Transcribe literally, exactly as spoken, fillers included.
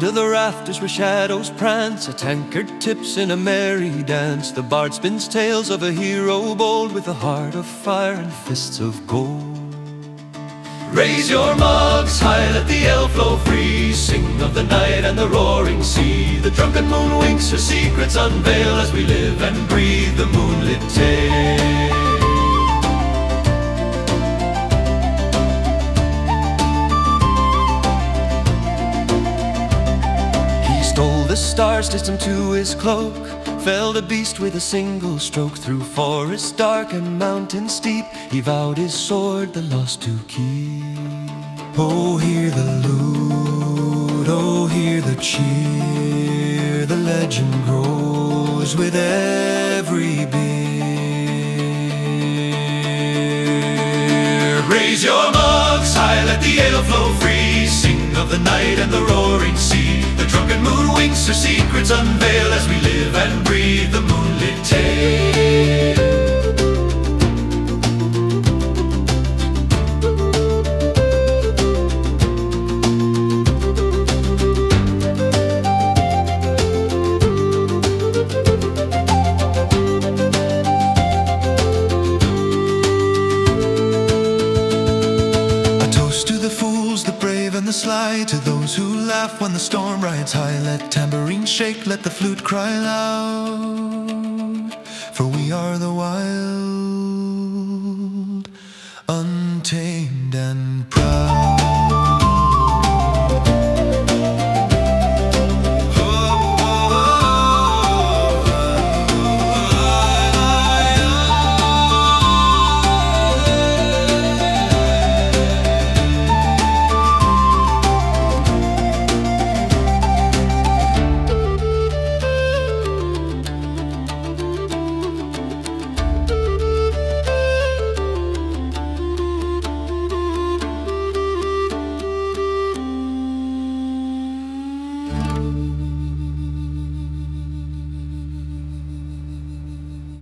to the rafters where shadows prance, a tankard tips in a merry dance. The bard spins tales of a hero bold, with a heart of fire and fists of gold. Raise your mugs high, let the ale flow free. Sing of the night and the roaring sea. The drunken moon winks, her secrets unveil, as we live and breathe the moonlit tale. The stars stitched him to his cloak, felled a beast with a single stroke. Through forest dark and mountain steep, he vowed his sword the lost to keep. Oh, hear the lute, oh, hear the cheer. The legend grows with every beer. Raise your mugs high, let the ale flow free. Sing of the night and the roaring sea. The drunken moon winks, her secrets unveil, as we live and breathe the moonlit tale. The sly, to those who laugh when the storm rides high. Let tambourine shake, let the flute cry loud.